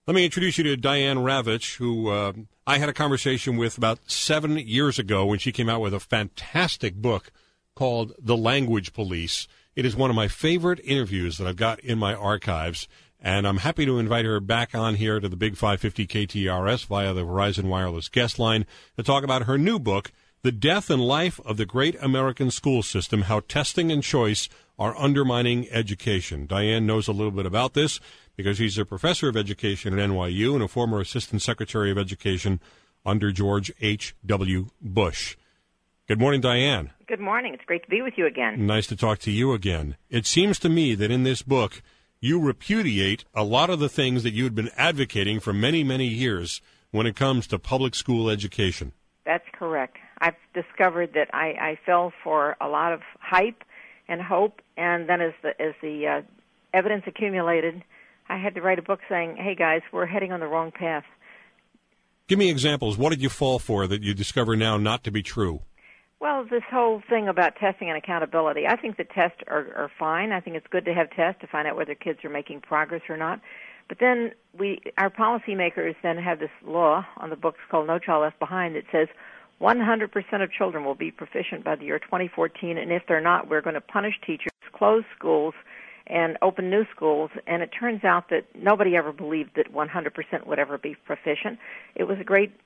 Let me introduce you to Diane Ravitch, who I had a conversation with about 7 years ago when she came out with a fantastic book called The Language Police. It is one of my favorite interviews that I've got in my archives, and I'm happy to invite her back on here to the Big 550 KTRS via the Verizon Wireless guest line to talk about her new book, The Death and Life of the Great American School System, How Testing and Choice Are Undermining Education. Diane knows a little bit about this because he's a professor of education at NYU and a former assistant secretary of education under George H.W. Bush. Good morning, Diane. Good morning. It's great to be with you again. Nice to talk to you again. It seems to me that in this book, you repudiate a lot of the things that you had been advocating for many, many years when it comes to public school education. That's correct. I've discovered that I fell for a lot of hype and hope, and then as the evidence accumulated, I had to write a book saying, hey, guys, we're heading on the wrong path. Give me examples. What did you fall for that you discover now not to be true? Well, this whole thing about testing and accountability, I think the tests are fine. I think it's good to have tests to find out whether kids are making progress or not. But then our policymakers then have this law on the books called No Child Left Behind that says 100% of children will be proficient by the year 2014, and if they're not, we're going to punish teachers, close schools, and open new schools. And it turns out that nobody ever believed that 100% would ever be proficient. It was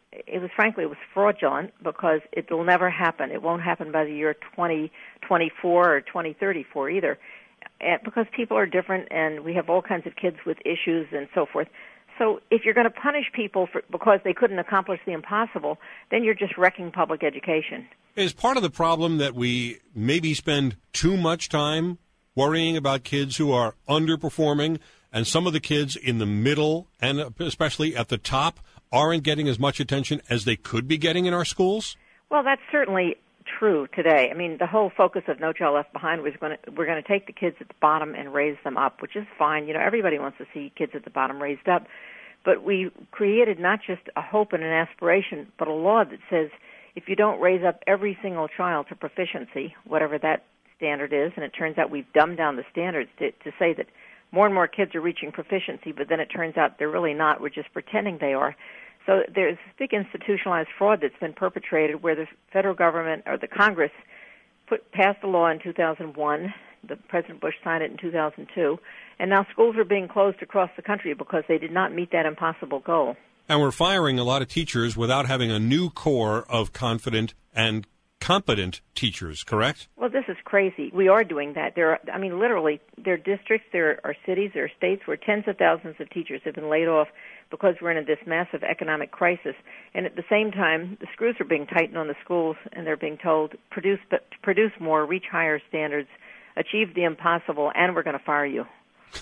fraudulent because it will never happen. It won't happen by the year 2024 or 2034 either, because people are different and we have all kinds of kids with issues and so forth. So if you're going to punish people because they couldn't accomplish the impossible, then you're just wrecking public education. Is part of the problem that we maybe spend too much time worrying about kids who are underperforming, and some of the kids in the middle and especially at the top aren't getting as much attention as they could be getting in our schools? Well, that's certainly true today. I mean, the whole focus of No Child Left Behind was we're going to take the kids at the bottom and raise them up, which is fine. You know, everybody wants to see kids at the bottom raised up. But we created not just a hope and an aspiration, but a law that says if you don't raise up every single child to proficiency, whatever that standard is, and it turns out we've dumbed down the standards to say that more and more kids are reaching proficiency, but then it turns out they're really not. We're just pretending they are. So there's big institutionalized fraud that's been perpetrated where the federal government or the Congress passed a law in 2001. President Bush signed it in 2002. And now schools are being closed across the country because they did not meet that impossible goal. And we're firing a lot of teachers without having a new core of confident and competent teachers, correct? Well, this is crazy. We are doing that. Literally, there are districts, there are cities, there are states where tens of thousands of teachers have been laid off because we're in this massive economic crisis. And at the same time, the screws are being tightened on the schools, and they're being told, produce more, reach higher standards, achieve the impossible, and we're going to fire you.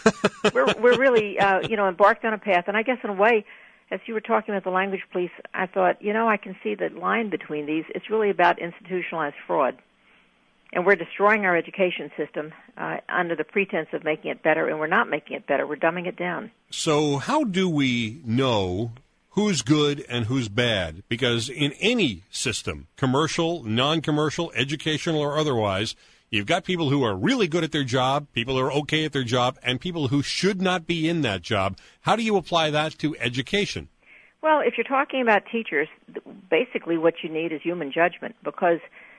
We're really, embarked on a path. And I guess in a way, as you were talking about the language police, I thought, I can see the line between these. It's really about institutionalized fraud. And we're destroying our education system under the pretense of making it better, and we're not making it better. We're dumbing it down. So how do we know who's good and who's bad? Because in any system, commercial, non-commercial, educational, or otherwise, you've got people who are really good at their job, people who are okay at their job, and people who should not be in that job. How do you apply that to education? Well, if you're talking about teachers, basically what you need is human judgment because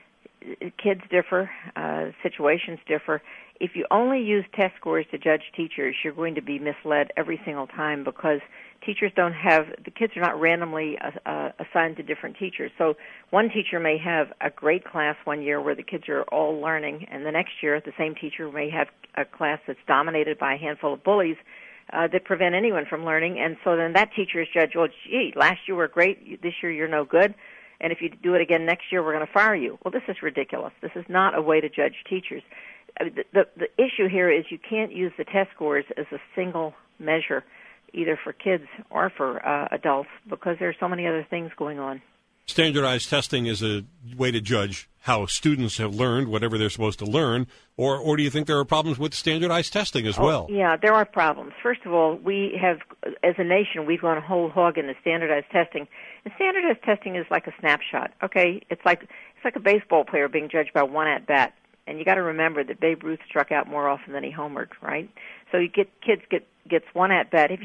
kids differ, situations differ. If you only use test scores to judge teachers, you're going to be misled every single time because the kids are not randomly assigned to different teachers. So one teacher may have a great class one year where the kids are all learning, and the next year the same teacher may have a class that's dominated by a handful of bullies that prevent anyone from learning. And so then that teacher is judged, well, gee, last year were great, this year you're no good, and if you do it again next year, we're going to fire you. Well, this is ridiculous. This is not a way to judge teachers. The issue here is you can't use the test scores as a single measure either for kids or for adults because there are so many other things going on. Standardized testing is a way to judge how students have learned whatever they're supposed to learn, or do you think there are problems with standardized testing as well? Yeah, there are problems. First of all, we have, as a nation, we've gone whole hog into standardized testing. And standardized testing is like a snapshot, okay? It's like a baseball player being judged by one at-bat. And you got to remember that Babe Ruth struck out more often than he homered, right? So kids get gets one at bat. If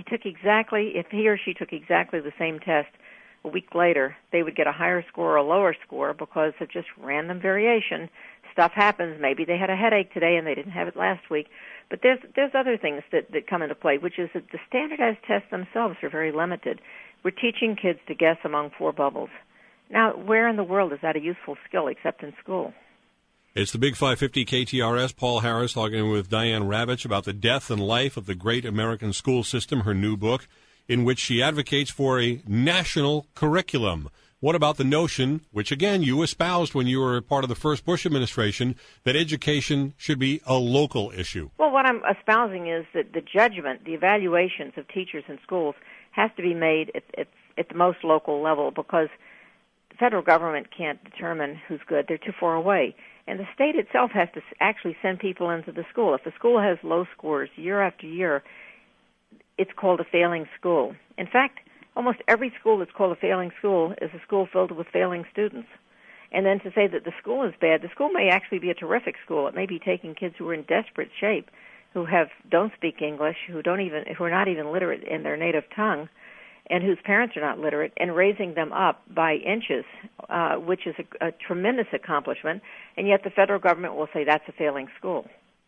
he or she took exactly the same test a week later, they would get a higher score or a lower score because of just random variation. Stuff happens. Maybe they had a headache today and they didn't have it last week. But there's other things that come into play, which is that the standardized tests themselves are very limited. We're teaching kids to guess among four bubbles. Now, where in the world is that a useful skill except in school? It's the Big 550 KTRS. Paul Harris talking with Diane Ravitch about the death and life of the great American school system, her new book, in which she advocates for a national curriculum. What about the notion, which again you espoused when you were part of the first Bush administration, that education should be a local issue? Well, what I'm espousing is that the judgment, the evaluations of teachers in schools has to be made at the most local level, because the federal government can't determine who's good. They're too far away. And the state itself has to actually send people into the school. If the school has low scores year after year, it's called a failing school. In fact, almost every school that's called a failing school is a school filled with failing students. And then to say that the school is bad, the school may actually be a terrific school. It may be taking kids who are in desperate shape, who don't speak English, who are not even literate in their native tongue, and whose parents are not literate, and raising them up by inches, which is a tremendous accomplishment. And yet the federal government will say that's a failing school.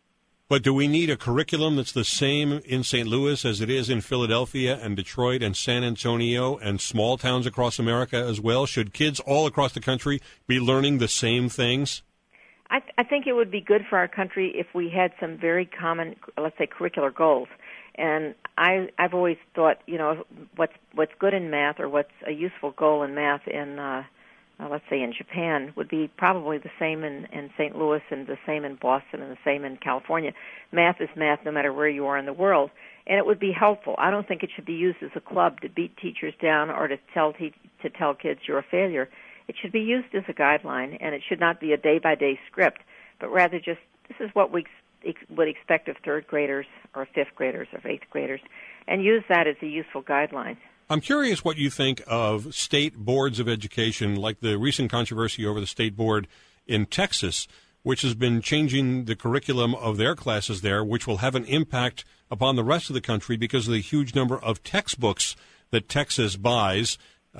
But do we need a curriculum that's the same in St. Louis as it is in Philadelphia and Detroit and San Antonio and small towns across America as well? Should kids all across the country be learning the same things? I think it would be good for our country if we had some very common, let's say, curricular goals. And I've always thought, what's good in math, or what's a useful goal in math in let's say in Japan, would be probably the same in St. Louis, and the same in Boston, and the same in California. Math is math no matter where you are in the world, and it would be helpful. I don't think it should be used as a club to beat teachers down or to tell kids you're a failure. It should be used as a guideline, and it should not be a day-by-day script, but rather just, this is what we would expect of third graders or fifth graders or eighth graders, and use that as a useful guideline. I'm curious what you think of state boards of education, like the recent controversy over the state board in Texas, which has been changing the curriculum of their classes there, which will have an impact upon the rest of the country because of the huge number of textbooks that Texas buys,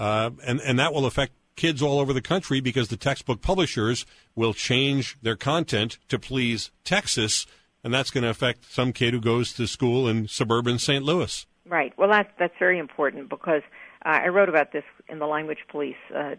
and that will affect kids all over the country because the textbook publishers will change their content to please Texas, and that's going to affect some kid who goes to school in suburban St. Louis. Right. Well, that's very important, because I wrote about this in The Language Police,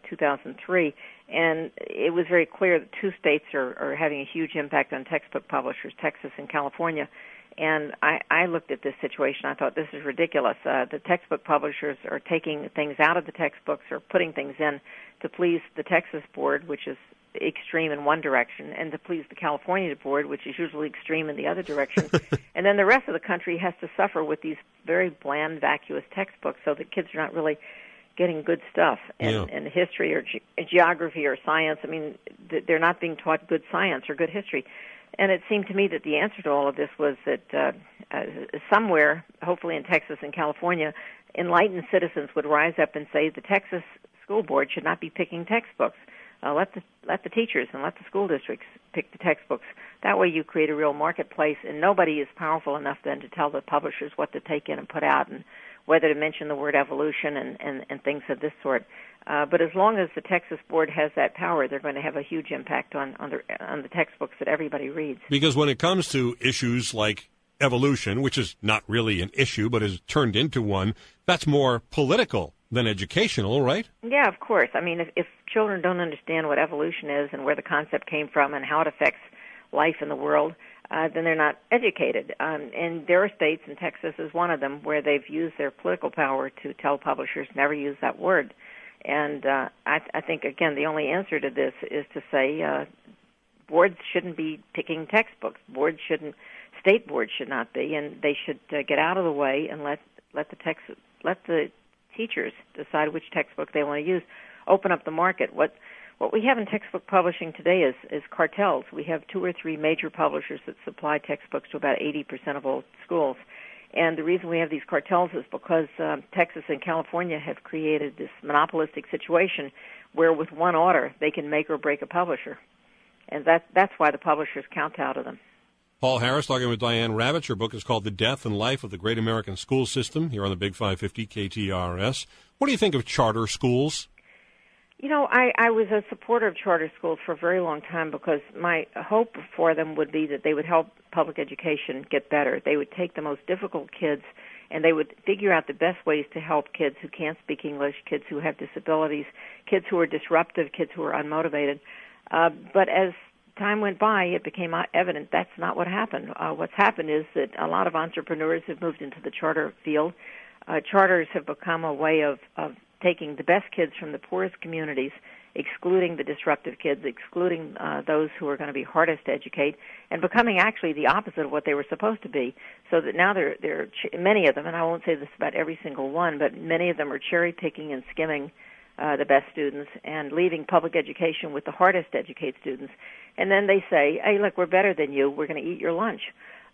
2003, and it was very clear that two states are having a huge impact on textbook publishers, Texas and California. And I looked at this situation. I thought, this is ridiculous. The textbook publishers are taking things out of the textbooks or putting things in to please the Texas board, which is extreme in one direction, and to please the California board, which is usually extreme in the other direction. And then the rest of the country has to suffer with these very bland, vacuous textbooks, so that kids are not really getting good stuff in history or geography or science. I mean, they're not being taught good science or good history. And it seemed to me that the answer to all of this was that somewhere, hopefully in Texas and California, enlightened citizens would rise up and say the Texas school board should not be picking textbooks. Let the teachers and let the school districts pick the textbooks. That way you create a real marketplace, and nobody is powerful enough then to tell the publishers what to take in and put out, and whether to mention the word evolution and things of this sort. But as long as the Texas board has that power, they're going to have a huge impact on the textbooks that everybody reads. Because when it comes to issues like evolution, which is not really an issue but has turned into one, that's more political than educational, right? Yeah, of course. I mean, if children don't understand what evolution is and where the concept came from and how it affects life in the world, then they're not educated. And there are states, and Texas is one of them, where they've used their political power to tell publishers never use that word. And I think, again, the only answer to this is to say boards shouldn't be picking textbooks. State boards should not be, and they should get out of the way and let the teachers decide which textbook they want to use. Open up the market. What we have in textbook publishing today is cartels. We have 2 or 3 major publishers that supply textbooks to about 80% of all schools. And the reason we have these cartels is because Texas and California have created this monopolistic situation where with one order they can make or break a publisher. And that's why the publishers count out of them. Paul Harris talking with Diane Ravitch. Her book is called The Death and Life of the Great American School System, here on the Big 550 KTRS. What do you think of charter schools? You know, I was a supporter of charter schools for a very long time because my hope for them would be that they would help public education get better. They would take the most difficult kids and they would figure out the best ways to help kids who can't speak English, kids who have disabilities, kids who are disruptive, kids who are unmotivated. But as time went by, it became evident that's not what happened. What's happened is that a lot of entrepreneurs have moved into the charter field. Charters have become a way of taking the best kids from the poorest communities, excluding the disruptive kids, excluding those who are going to be hardest to educate, and becoming actually the opposite of what they were supposed to be. So that now they're many of them, and I won't say this about every single one, but many of them are cherry-picking and skimming the best students and leaving public education with the hardest to educate students. And then they say, hey, look, we're better than you. We're going to eat your lunch.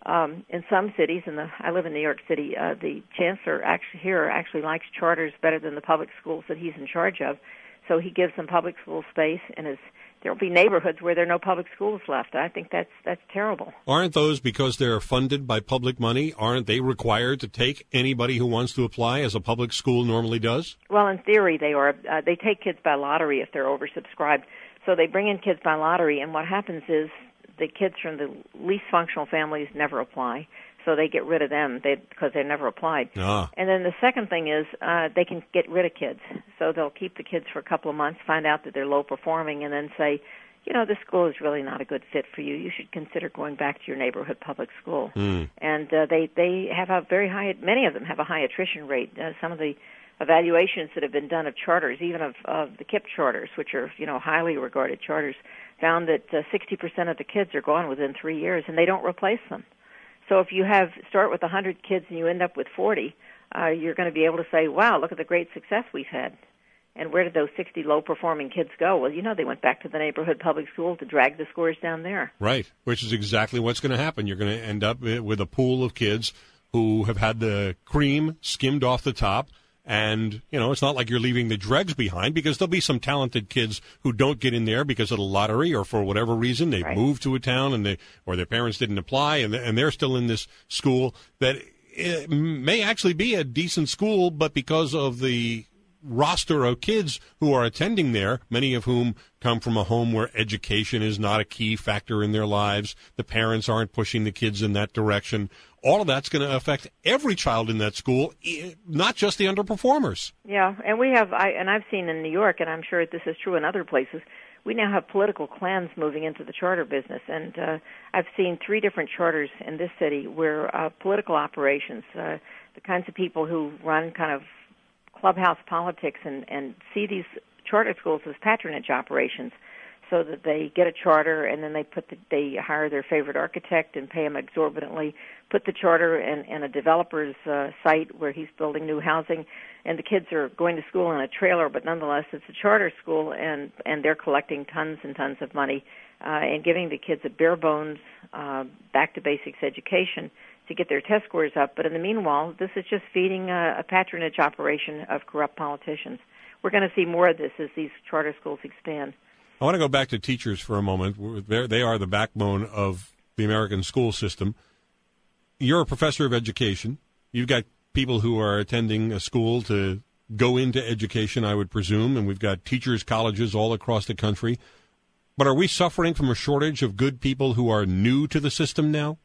In some cities, I live in New York City, the chancellor actually likes charters better than the public schools that he's in charge of. So he gives them public school space, and there will be neighborhoods where there are no public schools left. I think that's terrible. Aren't those, because they're funded by public money, aren't they required to take anybody who wants to apply, as a public school normally does? Well, in theory, they are. They take kids by lottery if they're oversubscribed. So they bring in kids by lottery, and what happens is the kids from the least functional families never apply, so they get rid of them because they never applied. Ah. And then the second thing is they can get rid of kids. So they'll keep the kids for a couple of months, find out that they're low performing, and then say, you know, this school is really not a good fit for you. You should consider going back to your neighborhood public school. Mm. And they have a very high, many of them have a high attrition rate. Some of the evaluations that have been done of charters, even of the KIPP charters, which are, you know, highly regarded charters, found that 60% of the kids are gone within 3 years, and they don't replace them. So if you start with 100 kids and you end up with 40, you're going to be able to say, wow, look at the great success we've had. And where did those 60 low-performing kids go? Well, you know, they went back to the neighborhood public school to drag the scores down there. Right, which is exactly what's going to happen. You're going to end up with a pool of kids who have had the cream skimmed off the top. And, you know, it's not like you're leaving the dregs behind, because there'll be some talented kids who don't get in there because of the lottery or for whatever reason. They've moved to a town or their parents didn't apply, and they're still in this school that it may actually be a decent school, but because of the roster of kids who are attending there, many of whom come from a home where education is not a key factor in their lives, the parents aren't pushing the kids in that direction. All of that's going to affect every child in that school, not just the underperformers. Yeah, and I've seen in New York, and I'm sure this is true in other places, we now have political clans moving into the charter business. And I've seen 3 different charters in this city where political operations, the kinds of people who run kind of clubhouse politics and see these charter schools as patronage operations, so that they get a charter and then they hire their favorite architect and pay him exorbitantly, put the charter in a developer's site where he's building new housing, and the kids are going to school in a trailer, but nonetheless it's a charter school, and they're collecting tons and tons of money and giving the kids a bare bones back to basics education to get their test scores up. But in the meanwhile, this is just feeding a patronage operation of corrupt politicians. We're going to see more of this as these charter schools expand. I want to go back to teachers for a moment. They are the backbone of the American school system. You're a professor of education. You've got people who are attending a school to go into education, I would presume, and we've got teachers' colleges all across the country. But are we suffering from a shortage of good people who are new to the system now?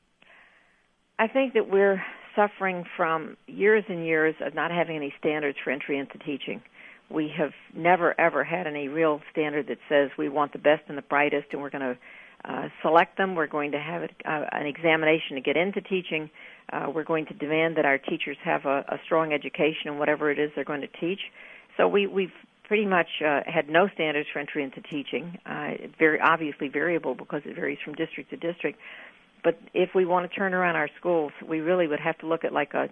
I think that we're suffering from years and years of not having any standards for entry into teaching. We have never, ever had any real standard that says we want the best and the brightest, and we're going to select them. We're going to have an examination to get into teaching. We're going to demand that our teachers have a strong education in whatever it is they're going to teach. So we've pretty much had no standards for entry into teaching. Very obviously variable because it varies from district to district. But if we want to turn around our schools, we really would have to look at like a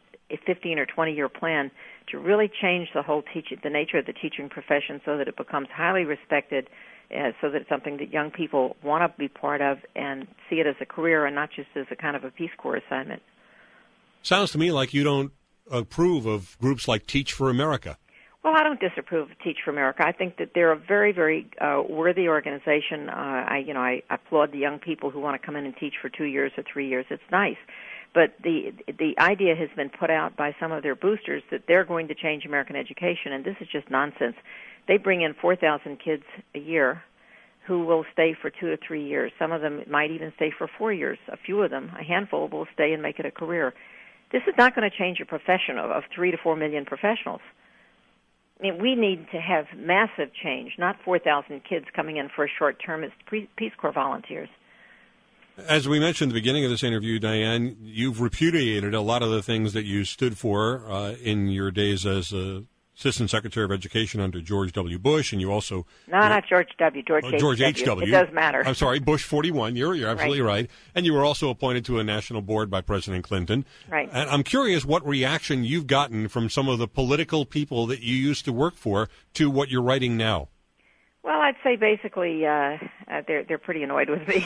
15 or 20-year plan to really change the nature of the teaching profession so that it becomes highly respected, so that it's something that young people want to be part of and see it as a career and not just as a kind of a Peace Corps assignment. Sounds to me like you don't approve of groups like Teach for America. Well, I don't disapprove of Teach for America. I think that they're a very, very worthy organization. I applaud the young people who want to come in and teach for 2 years or 3 years. It's nice. But the idea has been put out by some of their boosters that they're going to change American education, and this is just nonsense. They bring in 4,000 kids a year who will stay for 2 to 3 years. Some of them might even stay for 4 years. A few of them, a handful, will stay and make it a career. This is not going to change a profession of 3 to 4 million professionals. I mean, we need to have massive change, not 4,000 kids coming in for a short term as Peace Corps volunteers. As we mentioned at the beginning of this interview, Diane, you've repudiated a lot of the things that you stood for in your days as Assistant Secretary of Education under George W. Bush, and you also... No, not George W., George H.W. It does matter. I'm sorry, Bush 41. You're absolutely right. And you were also appointed to a national board by President Clinton. Right. And I'm curious what reaction you've gotten from some of the political people that you used to work for to what you're writing now. Well, I'd say basically they're pretty annoyed with me.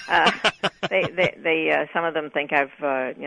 They some of them think I've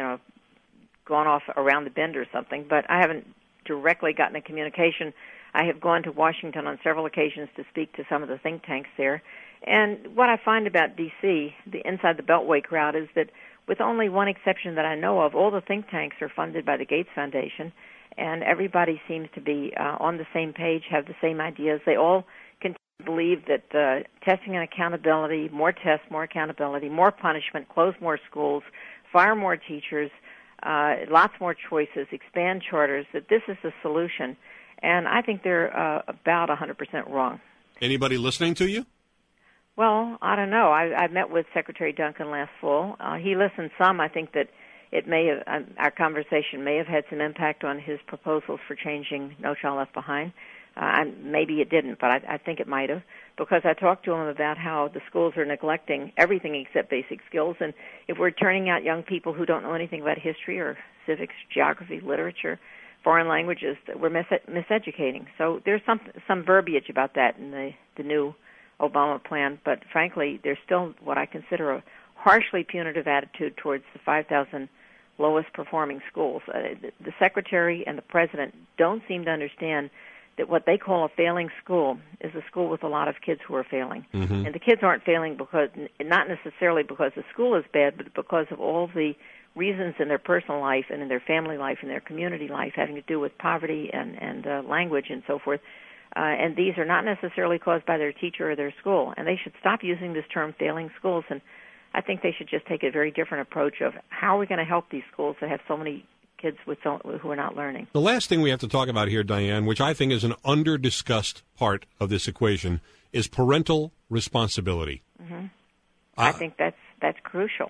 gone off around the bend or something, but I haven't directly gotten a communication. I have gone to Washington on several occasions to speak to some of the think tanks there. And what I find about D.C., the inside the Beltway crowd, is that with only one exception that I know of, all the think tanks are funded by the Gates Foundation, and everybody seems to be on the same page, have the same ideas. They all continue to believe that testing and accountability, more tests, more accountability, more punishment, close more schools, fire more teachers, lots more choices, expand charters, that this is the solution. And I think they're about 100% wrong. Anybody listening to you? Well, I don't know. I met with Secretary Duncan last fall. He listened some. I think that it may have, our conversation may have had some impact on his proposals for changing No Child Left Behind. Maybe it didn't, but I think it might have, because I talked to him about how the schools are neglecting everything except basic skills, and if we're turning out young people who don't know anything about history or civics, geography, literature, foreign languages, that we're miseducating. So there's some verbiage about that in the new Obama plan, but frankly, there's still what I consider a harshly punitive attitude towards the 5,000 lowest performing schools. The Secretary and the President don't seem to understand that what they call a failing school is a school with a lot of kids who are failing. Mm-hmm. And the kids aren't failing because, not necessarily because the school is bad, but because of all the reasons in their personal life and in their family life and their community life having to do with poverty and language and so forth. And these are not necessarily caused by their teacher or their school. And they should stop using this term failing schools. And I think they should just take a very different approach of how are we going to help these schools that have so many kids who are not learning. The last thing we have to talk about here, Diane, which I think is an under-discussed part of this equation, is parental responsibility. Mm-hmm. I think that's crucial.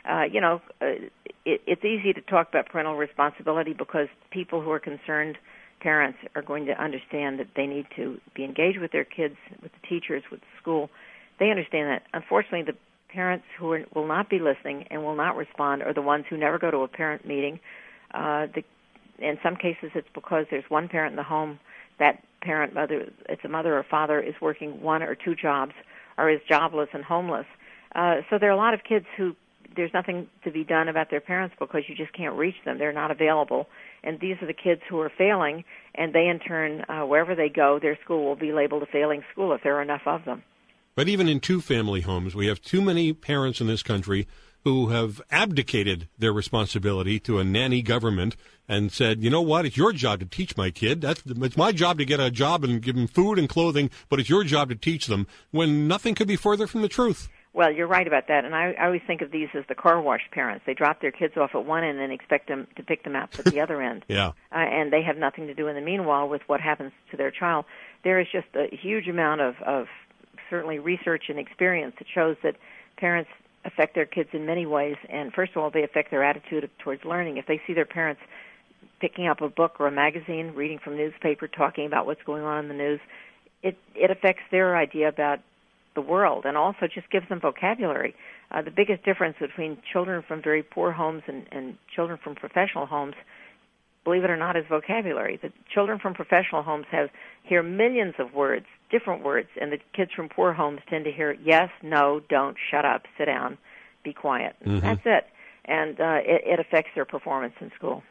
It's easy to talk about parental responsibility because people who are concerned parents are going to understand that they need to be engaged with their kids, with the teachers, with the school. They understand that. Unfortunately, the parents who will not be listening and will not respond are the ones who never go to a parent meeting. In some cases, it's because there's one parent in the home. That parent, whether it's a mother or father, is working 1 or 2 jobs or is jobless and homeless. So there are a lot of kids who there's nothing to be done about their parents because you just can't reach them. They're not available. And these are the kids who are failing, and they in turn, wherever they go, their school will be labeled a failing school if there are enough of them. But even in 2-family homes, we have too many parents in this country who have abdicated their responsibility to a nanny government and said, you know what, it's your job to teach my kid. It's my job to get a job and give them food and clothing, but it's your job to teach them, when nothing could be further from the truth. Well, you're right about that, and I always think of these as the car wash parents. They drop their kids off at one end and expect them to pick them up at the other end. Yeah. And they have nothing to do in the meanwhile with what happens to their child. There is just a huge amount of certainly research and experience that shows that parents affect their kids in many ways, and first of all, they affect their attitude towards learning. If they see their parents picking up a book or a magazine, reading from newspaper, talking about what's going on in the news, it affects their idea about the world, and also just gives them vocabulary. The biggest difference between children from very poor homes and children from professional homes, believe it or not, is vocabulary. The children from professional homes hear millions of words, different words, and the kids from poor homes tend to hear yes, no, don't, shut up, sit down, be quiet. Mm-hmm. That's it. And it affects their performance in school.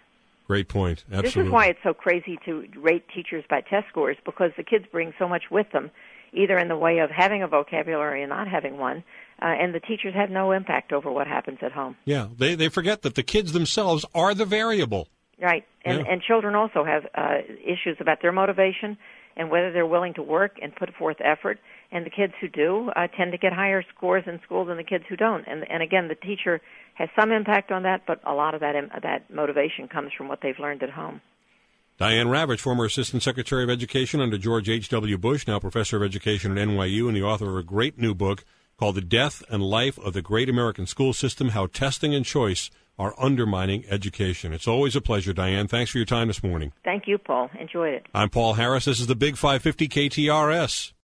Great point. Absolutely. This is why it's so crazy to rate teachers by test scores, because the kids bring so much with them, either in the way of having a vocabulary and not having one, and the teachers have no impact over what happens at home. Yeah, they forget that the kids themselves are the variable. Right, and children also have issues about their motivation and whether they're willing to work and put forth effort. And the kids who do tend to get higher scores in school than the kids who don't. And again, the teacher has some impact on that, but a lot of that motivation comes from what they've learned at home. Diane Ravitch, former Assistant Secretary of Education under George H.W. Bush, now Professor of Education at NYU, and the author of a great new book called The Death and Life of the Great American School System, How Testing and Choice Are Undermining Education. It's always a pleasure, Diane. Thanks for your time this morning. Thank you, Paul. Enjoyed it. I'm Paul Harris. This is the Big 550 KTRS.